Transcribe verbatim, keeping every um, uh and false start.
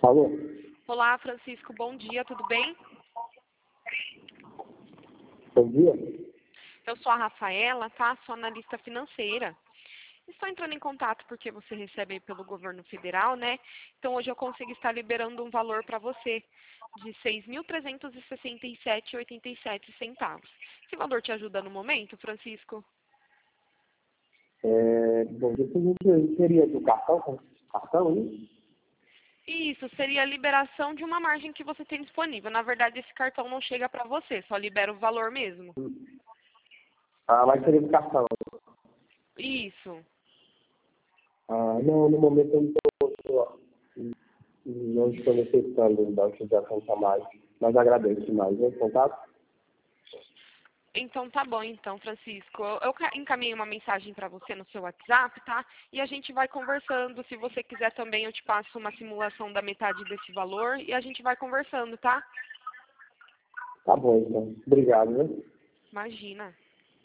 Alô? Olá, Francisco, bom dia, tudo bem? Bom dia. Eu sou a Rafaela, tá? Sou analista financeira. Estou entrando em contato porque você recebe aí pelo governo federal, né? Então hoje eu consigo estar liberando um valor para você de seis mil trezentos e sessenta e sete reais e oitenta e sete centavos. Esse valor te ajuda no momento, Francisco? É, bom dia, você seria do cartão? Cartão, hein? Isso, seria a liberação de uma margem que você tem disponível. Na verdade, esse cartão não chega para você, só libera o valor mesmo. Ah, mas seria do cartão. Isso. Ah, não, no momento eu não estou, não estou necessitando da utilização da mais, mas agradeço demais, né? Contato? Então tá bom, então, Francisco. Eu eu ca- encaminhei uma mensagem para você no seu WhatsApp, tá? E a gente vai conversando. Se você quiser também, eu te passo uma simulação da metade desse valor e a gente vai conversando, tá? Tá bom, então. Obrigado, né? Imagina.